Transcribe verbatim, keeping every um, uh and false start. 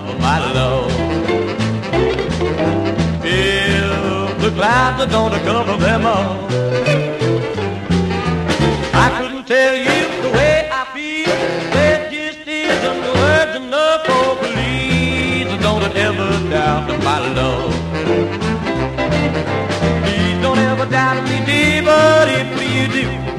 my love. If the clouds are gonna cover them up, I couldn't tell you the way I feel. There just isn't words enough. Oh, please don't ever doubt my love. Please don't ever doubt me, dear, but if you do,